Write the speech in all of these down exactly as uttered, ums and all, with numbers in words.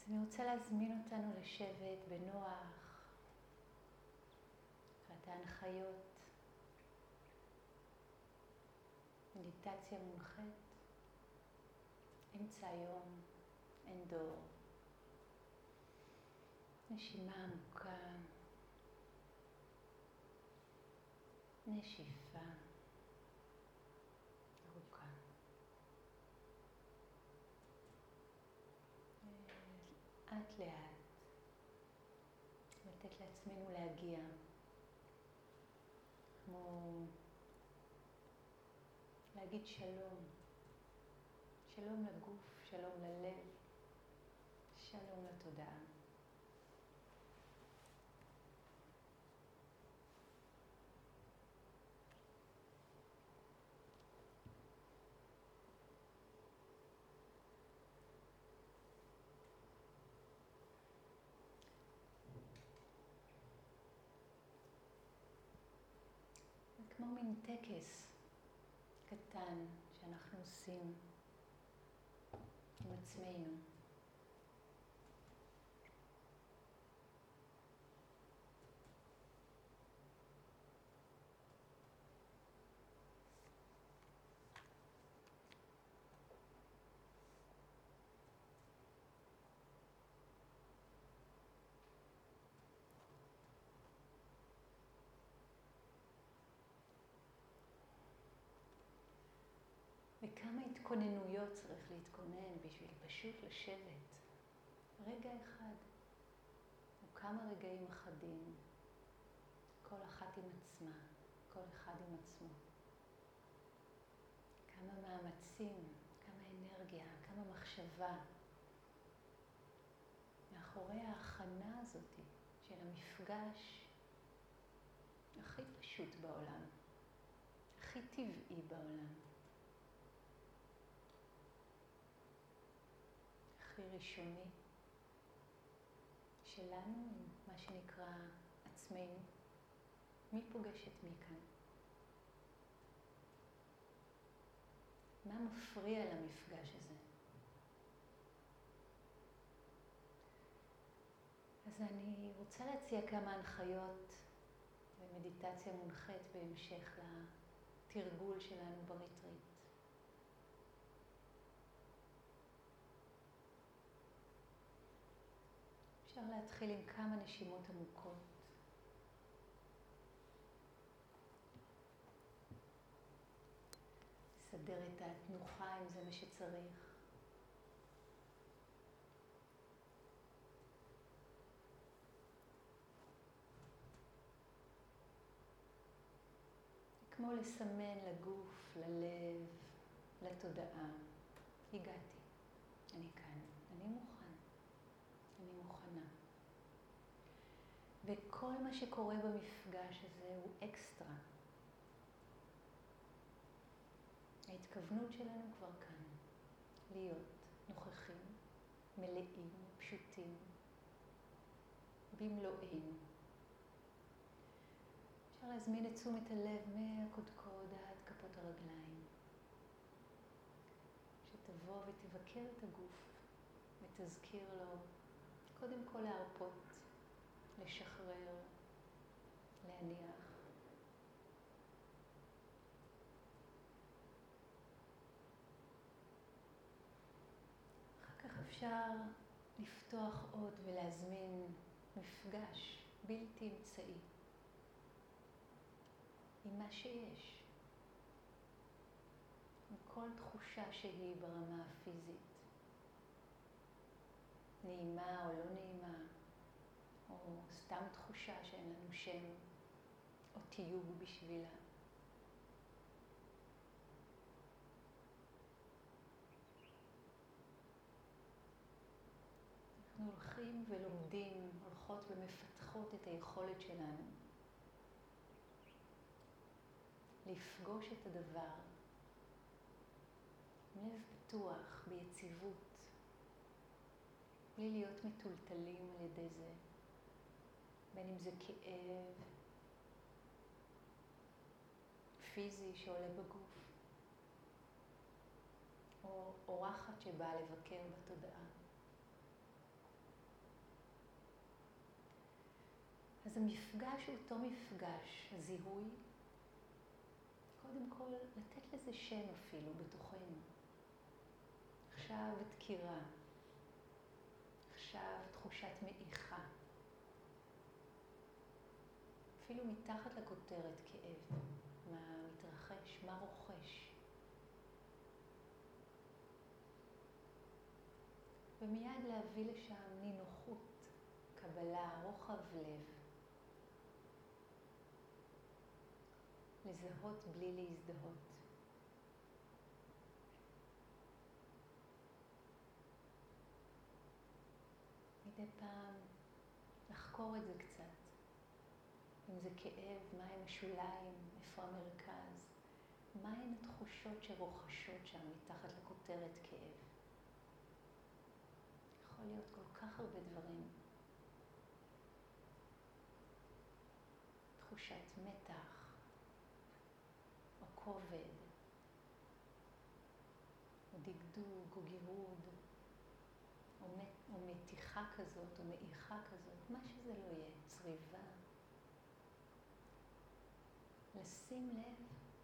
אז אני רוצה להזמין אותנו לשבת בנוח, אחת ההנחיות, מדיטציה מונחית, אמצע היום, אין דור, נשימה עמוקה, נשיפה ארוכה. לאט לאט, לתת לעצמנו להגיע, כמו להגיד שלום, שלום לגוף, שלום ללב, שלום לתודעה. כמו מין טקס קטן שאנחנו עושים עם עצמנו. וכמה התכוננויות צריך להתכונן בשביל פשוט לשבת רגע אחד, או כמה רגעים אחדים, כל אחת עם עצמה, כל אחד עם עצמו. כמה מאמצים, כמה אנרגיה, כמה מחשבה. מאחורי ההכנה הזאת של המפגש הכי פשוט בעולם, הכי טבעי בעולם. הכי ראשוני שלנו, מה שנקרא עצמנו, מי פוגש את מי כאן? מה מפריע למפגש הזה? אז אני רוצה להציע כמה הנחיות ומדיטציה מונחית בהמשך לתרגול שלנו בריטריט. אפשר להתחיל עם כמה נשימות עמוקות. לסדר את התנוחה אם זה מה שצריך. כמו לסמן לגוף, ללב, לתודעה. הגעתי, אני כאן, אני מוכן. אני מוכנה. וכל מה שקורה במפגש הזה הוא אקסטרה. ההתכוונות שלנו כבר כאן. להיות נוכחים, מלאים, פשוטים, במלואנו. אפשר להזמין את תשומת הלב מהקודקוד עד כפות הרגליים. שתבוא ותבקר את הגוף ותזכיר לו קודם כל להרפות, לשחרר, להניח. אחר כך אפשר לפתוח עוד ולהזמין מפגש בלתי אמצעי עם מה שיש, עם כל תחושה שהיא ברמה הפיזית. נעימה או לא נעימה, או סתם תחושה שאין לנו שם, או תיוג בשבילה. אנחנו הולכים ולומדים, הולכות ומפתחות את היכולת שלנו לפגוש את הדבר, עם לב פתוח, ביציבות, בלי להיות מטולטלים על ידי זה, בין אם זה כאב פיזי שעולה בגוף, או אורחת שבאה לבקר בתודעה. אז המפגש הוא אותו מפגש, הזיהוי. קודם כל, לתת לזה שם אפילו בתוכנו. עכשיו דקירה. עכשיו תחושת מעיכה. אפילו מתחת לכותרת כאב. מה מתרחש, מה רוכש. ומיד להביא לשם נינוחות, קבלה, רוחב לב. לזהות בלי להזדהות. מדי פעם לחקור את זה קצת. אם זה כאב, מהם השוליים, איפה המרכז, מהן התחושות שרוכשות שם מתחת לכותרת כאב. יכול להיות כל כך הרבה דברים. תחושת מתח, או כובד, או דגדוג, או גירוד, או, מת, או מתיחה כזאת, או מעיכה כזאת, מה שזה לא יהיה, צריבה. לשים לב,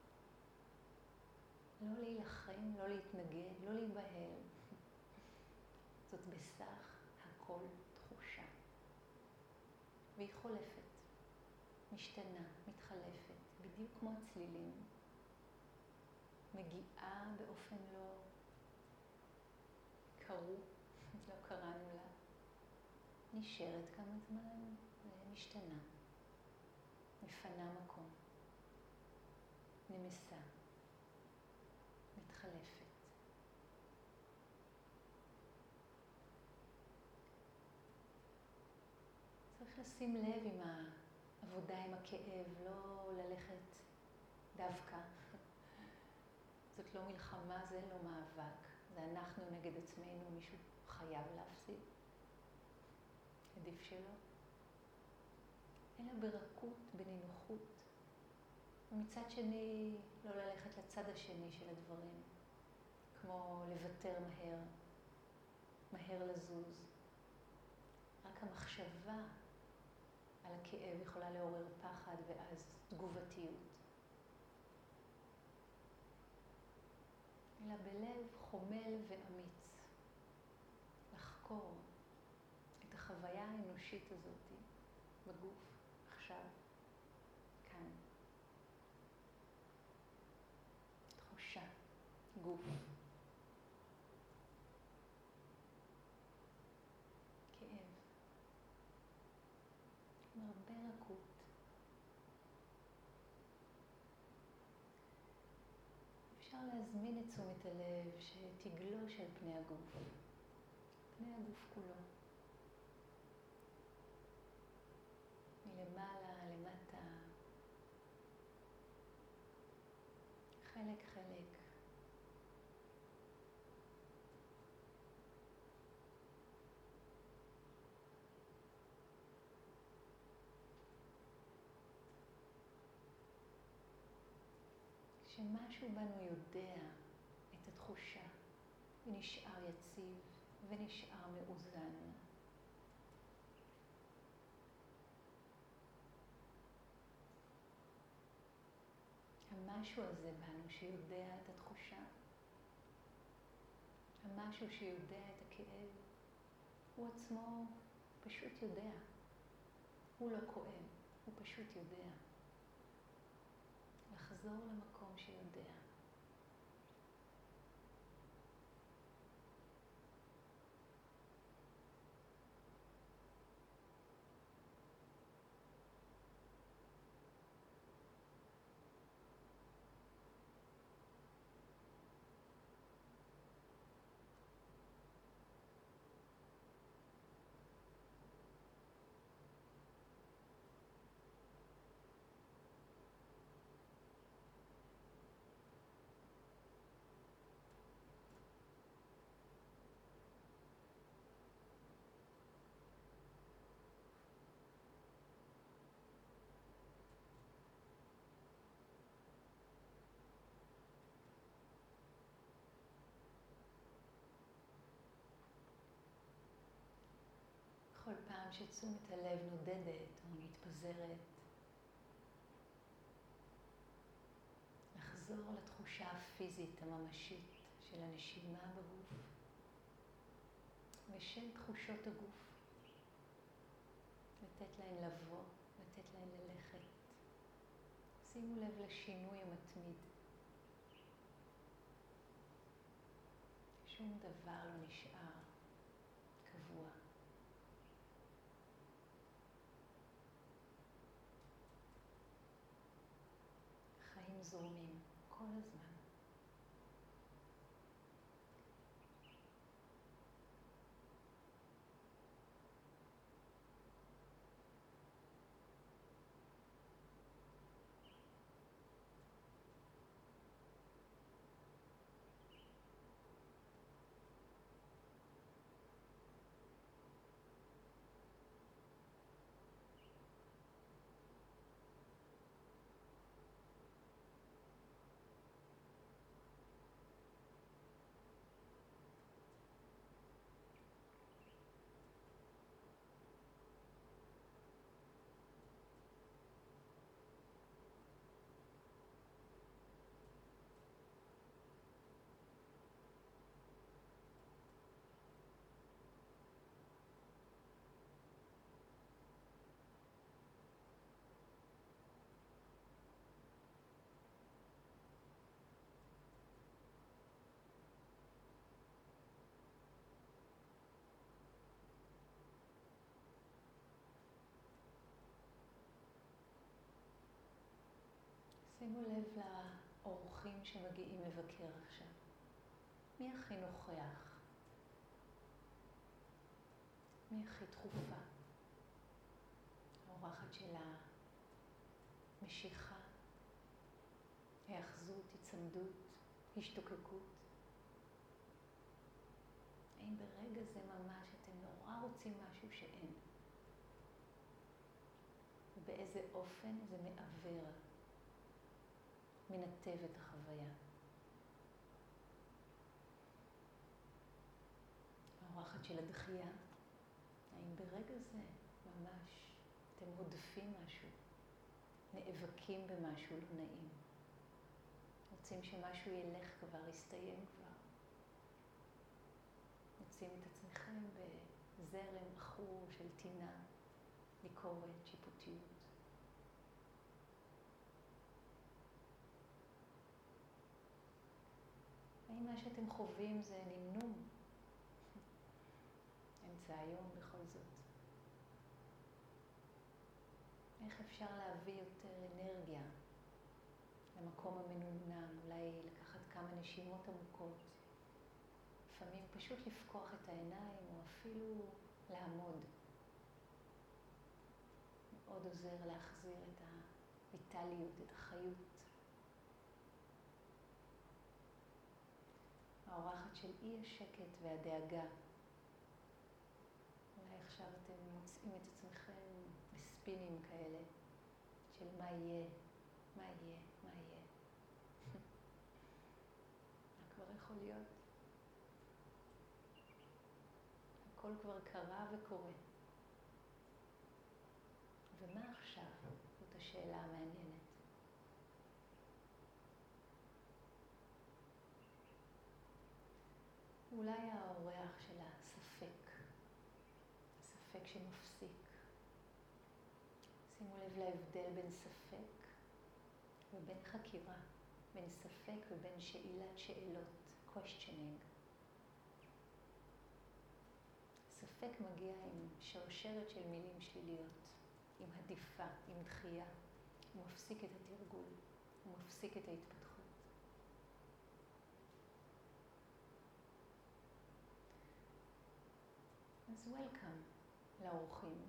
לא להילחם, לא להתנגד, לא להיבהל. זאת בסך הכל תחושה. והיא חולפת, משתנה, מתחלפת, בדיוק כמו הצלילים. מגיעה באופן לא קרו, לא קראנו לה. נשארת כמה זמן ומשתנה. מפנה מקום. נמסה. מתחלפת. צריך לשים לב עם העבודה עם הכאב, לא ללכת דווקא. זאת לא מלחמה, זה לא מאבק. זה אנחנו נגד עצמנו, מישהו חייב להפסיד. עדיף שלא. אלא ברכות, בנינוחות. ומצד שני, לא ללכת לצד השני של הדברים. כמו לוותר מהר, מהר לזוז. רק המחשבה על הכאב יכולה לעורר פחד ואז תגובתיות. אלא בלב חומל ואמיץ. לחקור את החוויה האנושית הזאת בגוף, עכשיו, כאן. תחושה, גוף. כאב. עם הרבה רכות. אפשר להזמין את תשומת הלב שתגלוש על פני הגוף. פני הגוף כולו. מלמעלה, למטה. חלק חלק. שמשהו בנו יודע את התחושה ונשאר יציב ונשאר מאוזן. המשהו הזה בנו שיודע את התחושה, המשהו שיודע את הכאב, הוא עצמו פשוט יודע. הוא לא כואב, הוא פשוט יודע. לחזור למקום שיודע. שתשומת הלב נודדת או מתפזרת, לחזור לתחושה הפיזית הממשית של הנשימה בגוף ושל תחושות הגוף. לתת להן לבוא, לתת להן ללכת. שימו לב לשינוי המתמיד. שום דבר לא נשאר קבוע. חיים זורמים כל הזמן. שימו לב לאורחים שמגיעים לבקר עכשיו. מי הכי נוכח? מי הכי דחופה? האורחת של המשיכה, היאחזות, הצמדות, השתוקקות. האם ברגע זה ממש אתם נורא רוצים משהו שאין? ובאיזה אופן זה מעבר, מנתב את החוויה. האורחת של הדחייה, האם ברגע זה ממש אתם הודפים משהו, נאבקים במשהו לא נעים, רוצים שמשהו ילך כבר, יסתיים כבר, מוצאים את עצמכם בזרם עכור של טינה, ביקורת, שיפוטיות. האם מה שאתם חווים זה נמנום? אמצע היום בכל זאת. איך אפשר להביא יותר אנרגיה למקום המנומנם? אולי לקחת כמה נשימות עמוקות. לפעמים פשוט לפקוח את העיניים או אפילו לעמוד. מאוד עוזר להחזיר את הויטליות, את החיות. האורחת של אי השקט והדאגה. אולי עכשיו אתם מוצאים את עצמכם בספינים כאלה של מה יהיה, מה יהיה, מה יהיה. מה כבר יכול להיות? הכל כבר קרה וקורה. ומה עכשיו? זאת השאלה המעניינת. אולי האורח של הספק, הספק שמפסיק. שימו לב להבדל בין ספק ובין חקירה, בין ספק ובין שאלת שאלות, questioning. ספק מגיע עם שרשרת של מילים שליליות, עם עדיפה, עם דחייה. הוא מפסיק את התרגול, הוא מפסיק את ההתפתחות. אז welcome לאורחים.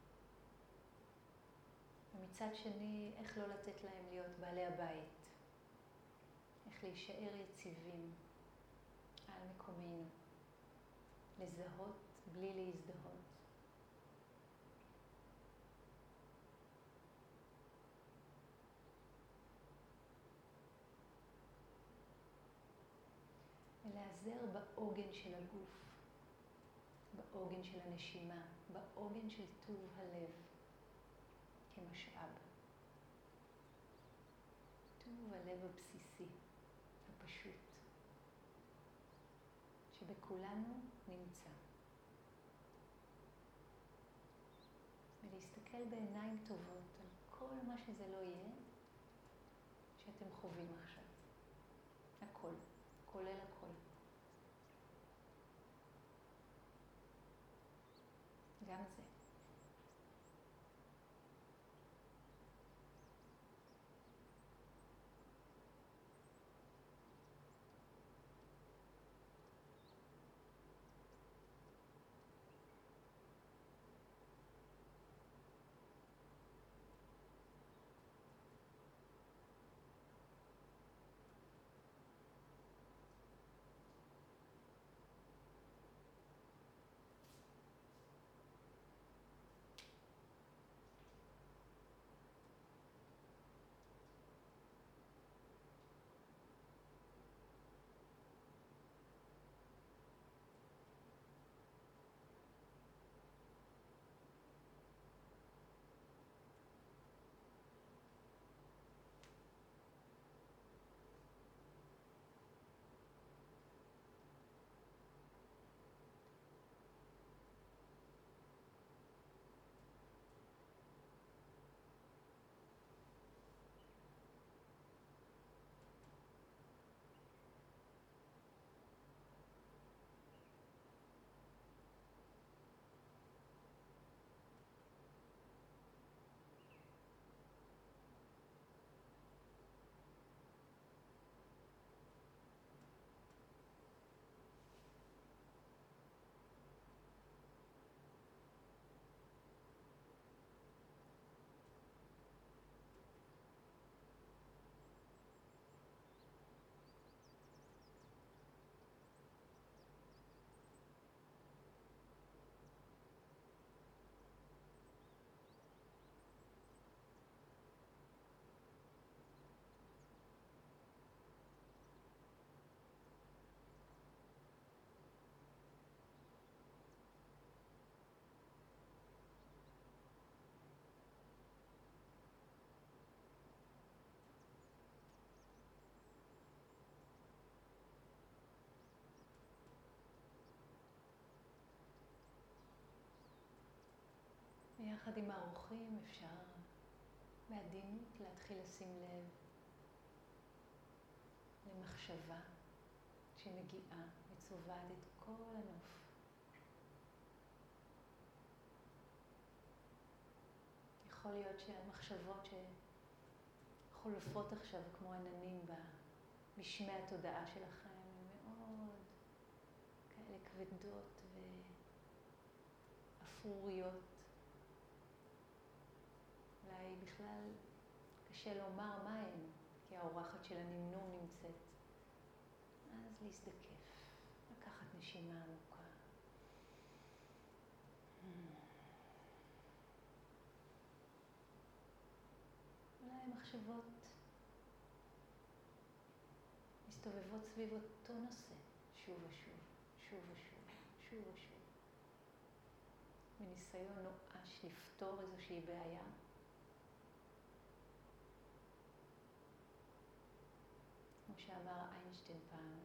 ומצד שני, איך לא לתת להם להיות בעלי הבית. איך להישאר יציבים על מקומנו. לזהות בלי להזדהות. ולהיעזר בעוגן של הגוף. בעוגן של הנשימה, בעוגן של טוב הלב כמשאב. טוב הלב הבסיסי, הפשוט, שבכולנו נמצא. ולהסתכל בעיניים טובות על כל מה שזה לא יהיה שאתם חווים עכשיו. הכל, כולל הכל. גם זה. ויחד עם האורחים אפשר בעדינות להתחיל לשים לב למחשבה שמגיעה וצובעת את כל הנוף. יכול להיות שהמחשבות שחולפות עכשיו כמו עננים בשמי התודעה שלכם הן מאוד כאלה כבדות ואפרוריות. אולי בכלל קשה לומר מה הן, כי האורחת של הנמנום נמצאת. אז להזדקף, לקחת נשימה עמוקה. אולי המחשבות מסתובבות סביב אותו נושא, שוב ושוב, שוב ושוב, שוב ושוב. בניסיון נואש לפתור איזושהי בעיה. כמו שאמר איינשטיין פעם,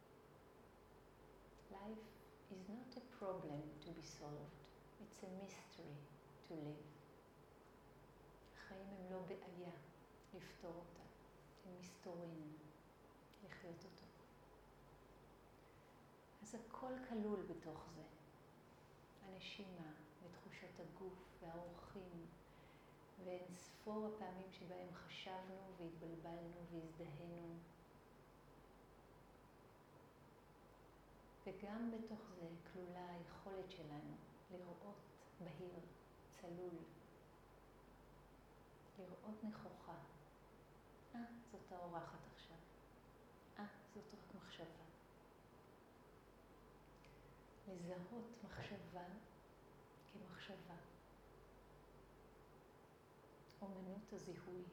life is not a problem to be solved, it's a mystery to live. החיים הם לא בעיה לפתור אותה, הם מסתורין, לחיות אותו. אז הכל כלול בתוך זה. הנשימה ותחושות הגוף והאורחים ואין ספור הפעמים שבהם חשבנו והתבלבלנו והזדהינו. וגם בתוך זה כלולה היכולת שלנו לראות בהיר, צלול, לראות נכוחה. אה, זאת האורחת עכשיו. אה, זאת רק מחשבה. לזהות מחשבה כמחשבה. אומנות הזיהוי.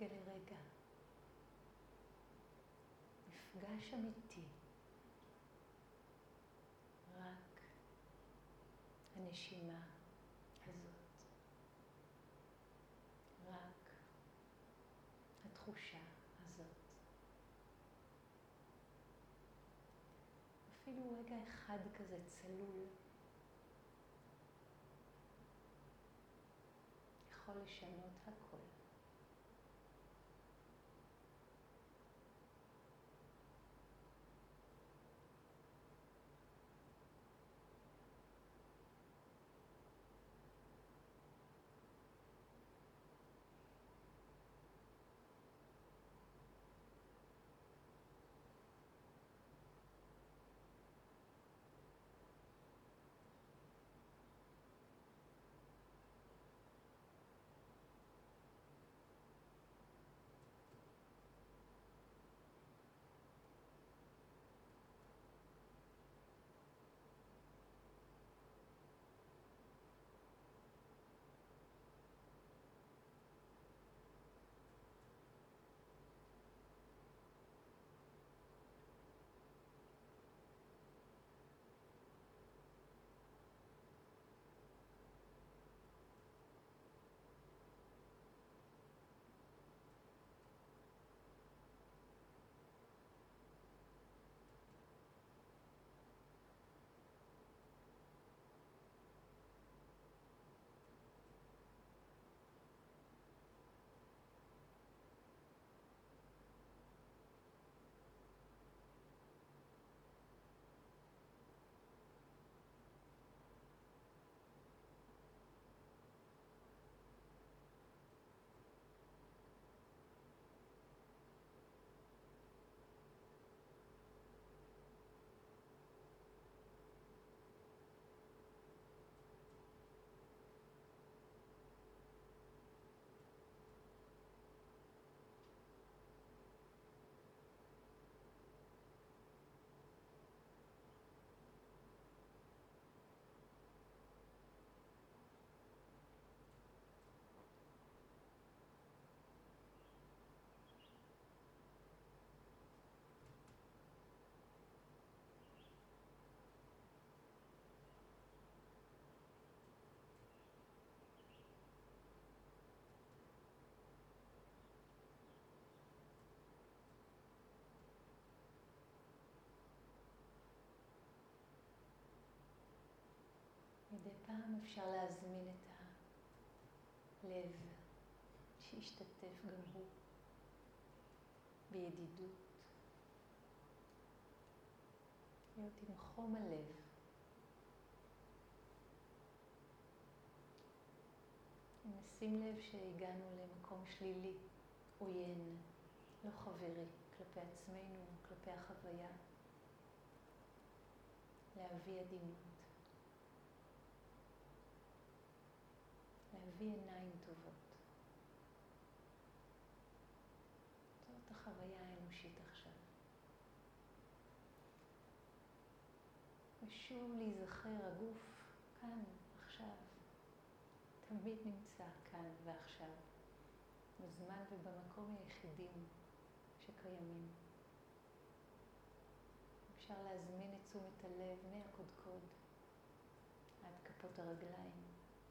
מרגע לרגע. מפגש אמיתי. רק הנשימה הזאת. רק התחושה הזאת. אפילו רגע אחד כזה צלול יכול לשנות הכל. מדי פעם אפשר להזמין את הלב שישתתף גם הוא בידידות. להיות עם חום הלב. נשים לב שהגענו למקום שלילי, עוין, לא חברי, כלפי עצמנו, כלפי החוויה. להביא עדינות. להביא עיניים טובות. זאת החוויה האנושית עכשיו. ושוב להיזכר, הגוף כאן, עכשיו. תמיד נמצא כאן ועכשיו. בזמן ובמקום היחידים שקיימים. אפשר להזמין את תשומת הלב מהקודקוד עד כפות הרגליים.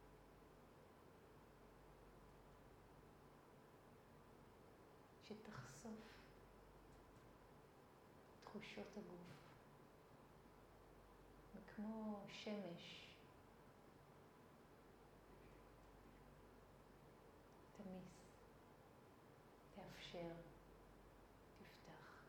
שתחשוף תחושות הגוף. וכמו שמש, תמיס, תאפשר, תפתח.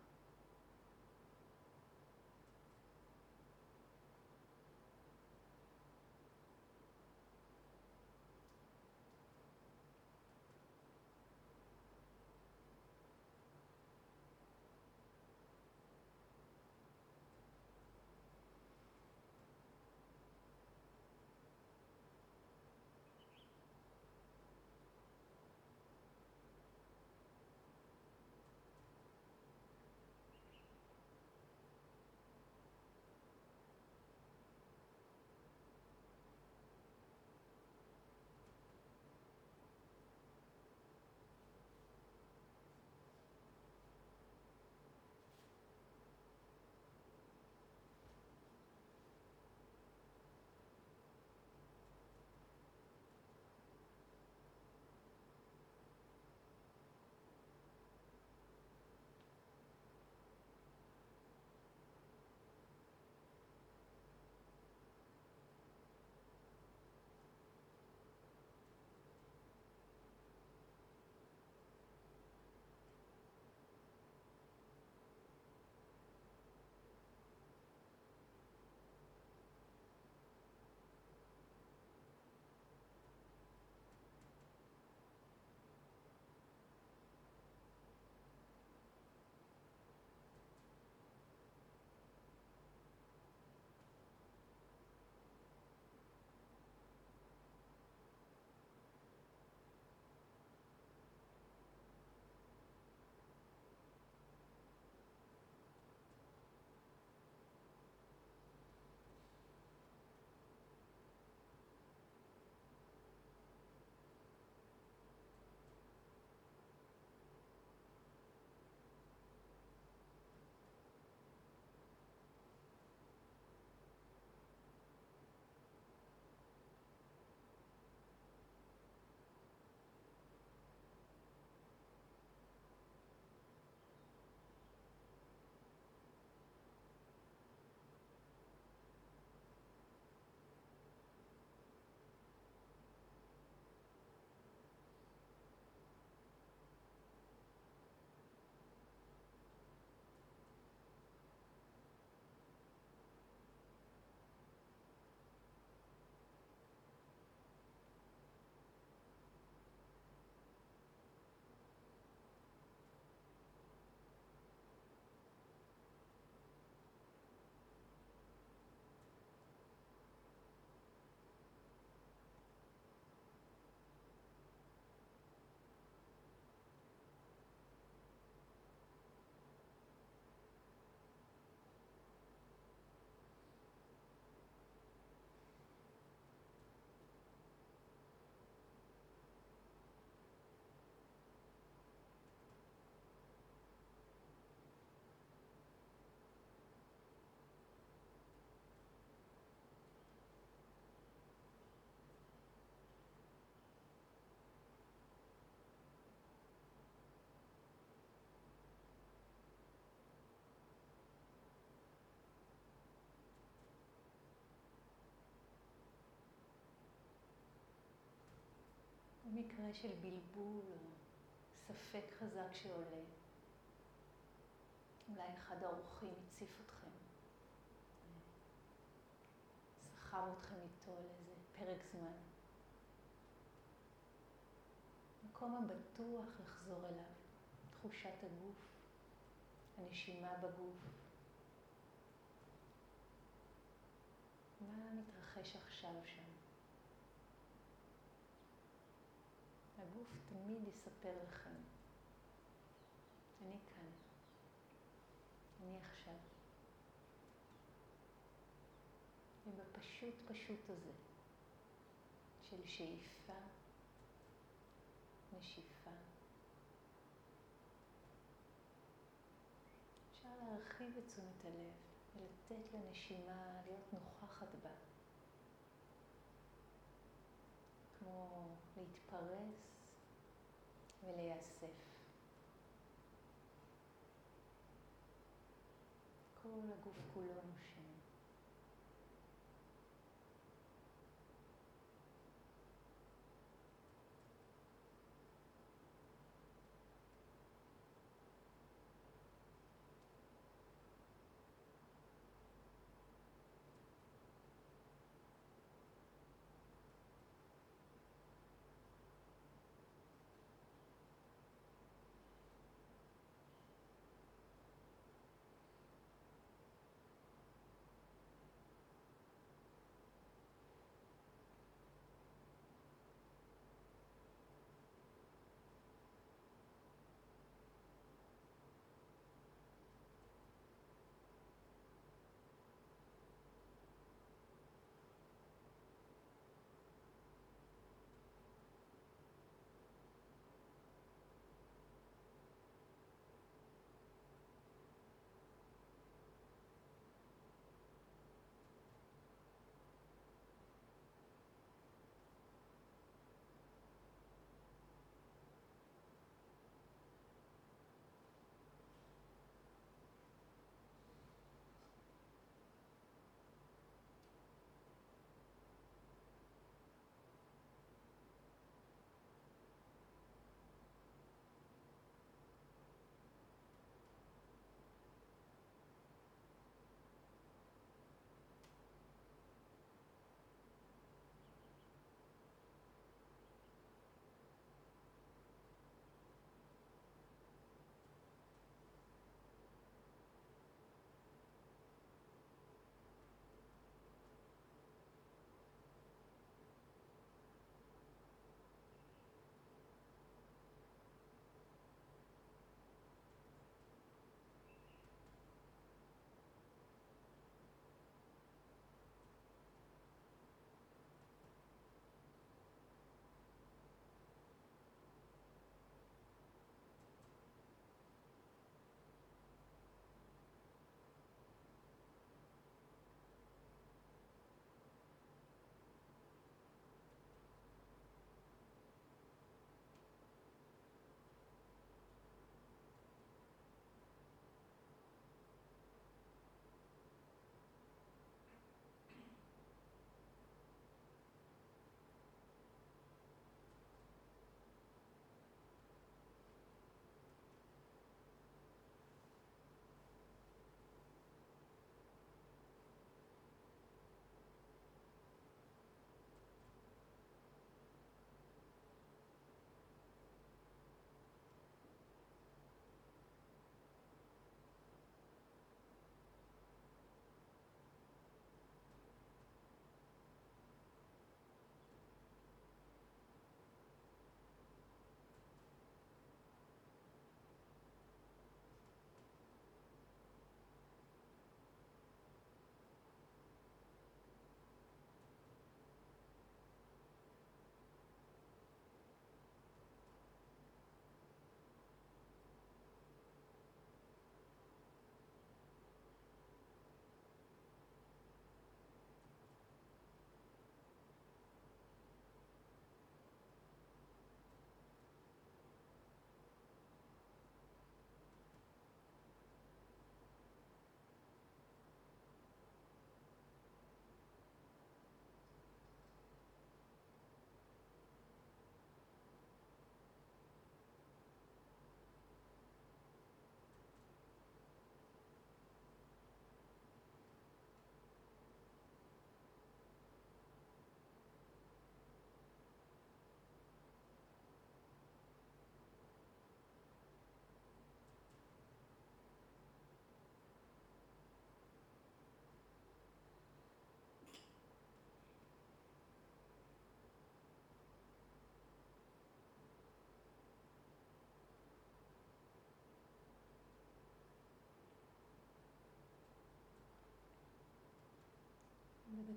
במקרה של בלבול או ספק חזק שעולה, אולי אחד האורחים הציף אתכם, סחב אתכם איתו לאיזה פרק זמן. מקום הבטוח לחזור אליו, תחושת הגוף, הנשימה בגוף. מה מתרחש עכשיו שם? הגוף תמיד יספר לכם, אני כאן, אני עכשיו. ובפשוט פשוט הזה, של שאיפה, נשיפה, אפשר להרחיב את תשומת הלב ולתת לנשימה להיות נוכחת בה, כמו להתפרס ולהיאסף. כל הגוף כולו נושם.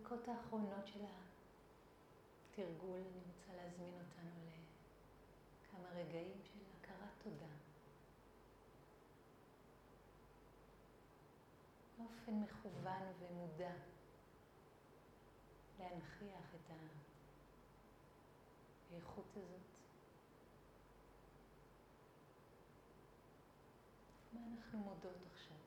בדקות האחרונות של התרגול אני רוצה להזמין אותנו לכמה רגעים של הכרת תודה. באופן מכוון ומודע להנכיח את האיכות הזאת. מה אנחנו מודות עכשיו?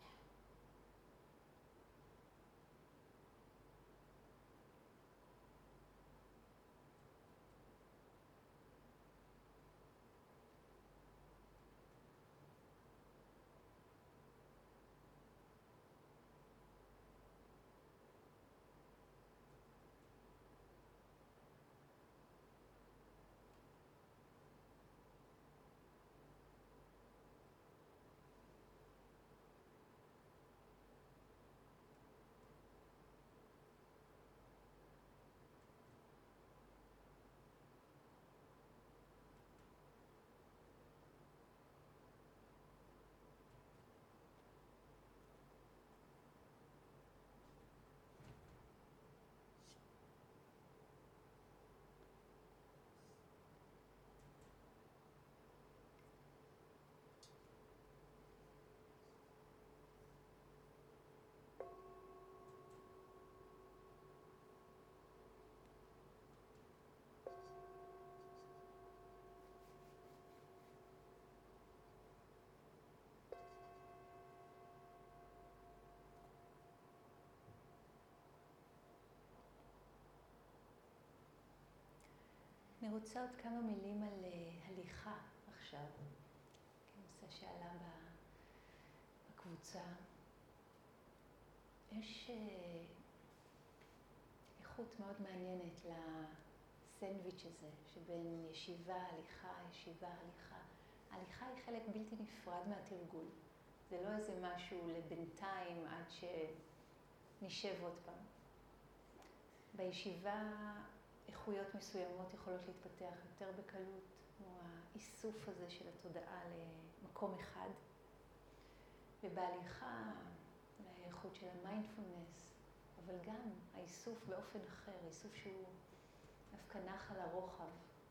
אני רוצה עוד כמה מילים על uh, הליכה עכשיו, כנושא שעלה בקבוצה. יש uh, איכות מאוד מעניינת לסנדוויץ' הזה, שבין ישיבה, הליכה, ישיבה, הליכה. ההליכה היא חלק בלתי נפרד מהתרגול. זה לא איזה משהו לבינתיים עד שנשב עוד פעם. בישיבה איכויות מסוימות יכולות להתפתח יותר בקלות, כמו האיסוף הזה של התודעה למקום אחד. ובהליכה, האיכות של המיינדפולנס, אבל גם האיסוף באופן אחר, איסוף שהוא דווקא נח על הרוחב.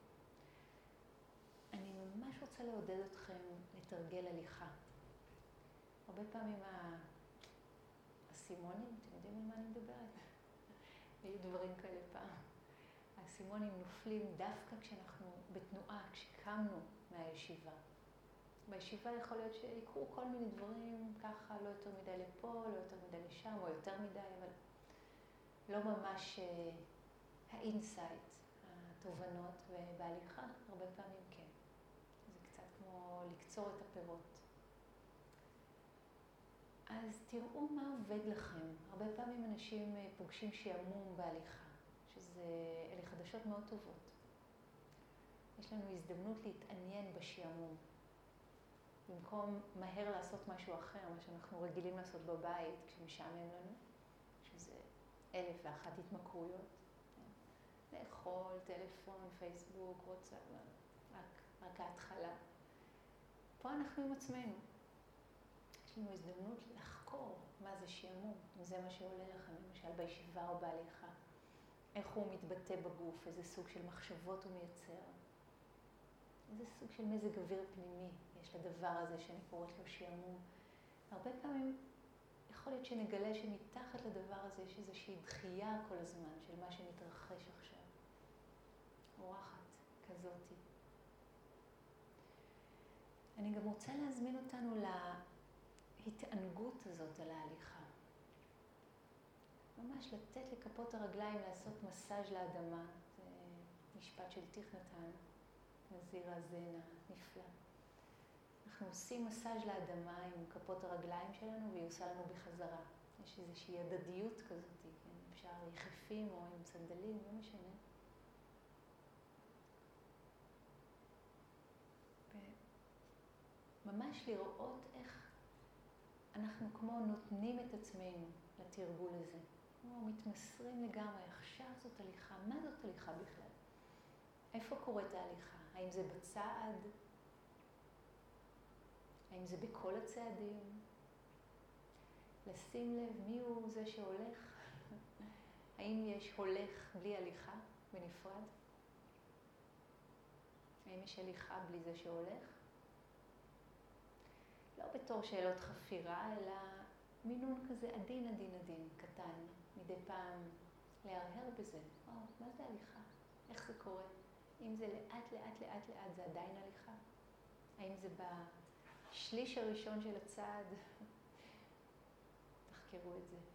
אני ממש רוצה לעודד אתכם לתרגל הליכה. הרבה פעמים האסימונים, אתם יודעים על מה אני מדברת? היו דברים כאלה פעם. האסימונים נופלים דווקא כשאנחנו בתנועה, כשקמנו מהישיבה. בישיבה יכול להיות שיקרו כל מיני דברים, ככה לא יותר מדי לפה, לא יותר מדי לשם, או יותר מדי, אבל לא ממש האינסייט, התובנות, ובהליכה הרבה פעמים כן. זה קצת כמו לקצור את הפירות. אז תראו מה עובד לכם. הרבה פעמים אנשים פוגשים שעמום בהליכה, שזה, אלה חדשות מאוד טובות. יש לנו הזדמנות להתעניין בשעמום. במקום מהר לעשות משהו אחר, מה שאנחנו רגילים לעשות בבית כשמשעמם לנו, שזה אלף ואחת התמכרויות. לאכול, טלפון, פייסבוק, וואטסאפ, רק, רק ההתחלה. פה אנחנו עם עצמנו. יש לנו הזדמנות לחקור מה זה שעמום, אם זה מה שעולה לכם, למשל בישיבה או בהליכה. איך הוא מתבטא בגוף, איזה סוג של מחשבות הוא מייצר. איזה סוג של מזג אוויר פנימי יש לדבר הזה שאני קוראת לו שעמום. הרבה פעמים יכול להיות שנגלה שמתחת לדבר הזה יש איזושהי דחייה כל הזמן של מה שמתרחש עכשיו. אורחת כזאתי. אני גם רוצה להזמין אותנו להתענגות הזאת על ההליכה. ממש לתת לכפות הרגליים לעשות מסאז' לאדמה. זה משפט של תיך נתן, נזיר הזנה, נפלא. אנחנו עושים מסאז' לאדמה עם כפות הרגליים שלנו והיא עושה לנו בחזרה. יש איזושהי הדדיות כזאת, כן? אפשר יחפים או עם סנדלים, לא משנה. ממש לראות איך אנחנו כמו נותנים את עצמנו לתרגול הזה. כמו מתמסרים לגמרי, עכשיו זאת הליכה. מה זאת הליכה בכלל? איפה קורית ההליכה? האם זה בצעד? האם זה בכל הצעדים? לשים לב מי הוא זה שהולך? האם יש הולך בלי הליכה בנפרד? האם יש הליכה בלי זה שהולך? לא בתור שאלות חפירה, אלא מינון כזה עדין, עדין, עדין, קטן. מדי פעם להרהר בזה. או, מה זה הליכה? איך זה קורה? אם זה לאט, לאט, לאט, לאט, זה עדיין הליכה? האם זה בשליש הראשון של הצעד? תחקרו את זה.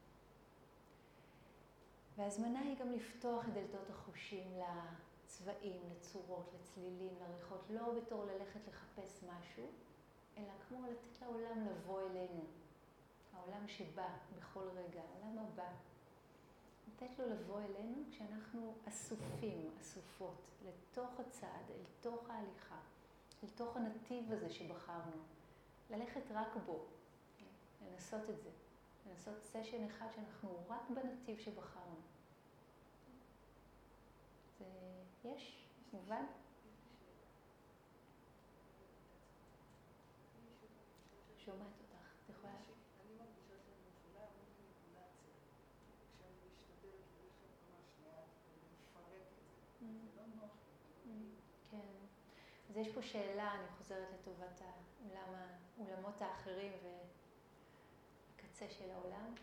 וההזמנה היא גם לפתוח את דלתות החושים לצבעים, לצורות, לצלילים, לריחות, לא בתור ללכת לחפש משהו, אלא כמו לתת לעולם לבוא אלינו. העולם שבא בכל רגע, העולם הבא. לתת לו לבוא אלינו כשאנחנו אסופים, אסופות, לתוך הצעד, אל תוך ההליכה, אל תוך הנתיב הזה שבחרנו. ללכת רק בו, לנסות את זה. לנסות סשן אחד שאנחנו רק בנתיב שבחרנו. זה יש? מובן? שומעת אותך, את יכולה? אני מרגישה שאני מפעילה המון מניפולציה. כשאני משתדלת ללכת ממש לאט ולפרק את זה. זה לא נוח לי. כן. אז יש פה שאלה, אני חוזרת לטובת האולמות האחרים והקצה של העולם.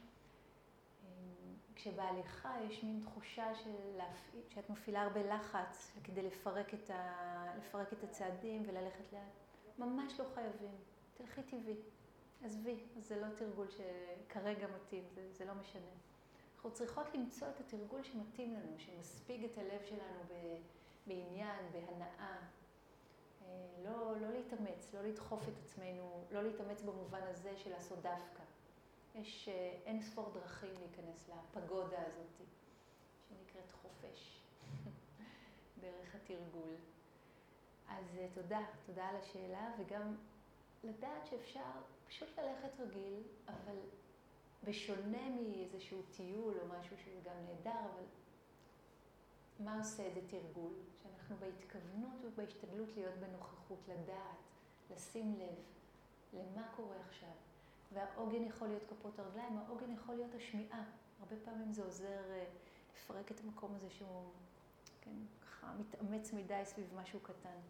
כשבהליכה יש מין תחושה של להפעיל, שאת מפעילה הרבה לחץ כדי לפרק את, ה... לפרק את הצעדים וללכת לאט. ממש לא חייבים. תלכי טבעי. עזבי, אז זה לא תרגול שכרגע מתאים, זה, זה לא משנה. אנחנו צריכות למצוא את התרגול שמתאים לנו, שמספיג את הלב שלנו ב... בעניין, בהנאה. לא, לא להתאמץ, לא לדחוף את עצמנו, לא להתאמץ במובן הזה של לעשות דווקא. יש אין ספור דרכים להיכנס לפגודה הזאת, שנקראת חופש, דרך התרגול. אז תודה, תודה על השאלה, וגם לדעת שאפשר פשוט ללכת רגיל, אבל בשונה מאיזשהו טיול או משהו שהוא גם נהדר, אבל מה עושה את זה תרגול? שאנחנו בהתכוונות ובהשתדלות להיות בנוכחות, לדעת, לשים לב למה קורה עכשיו. והעוגן יכול להיות כפות הרגליים, העוגן יכול להיות השמיעה. הרבה פעמים זה עוזר לפרק את המקום הזה שהוא, כן, ככה מתאמץ מדי סביב משהו קטן.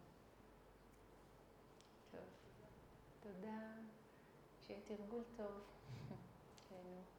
טוב, תודה. שיהיה תרגול טוב. כן.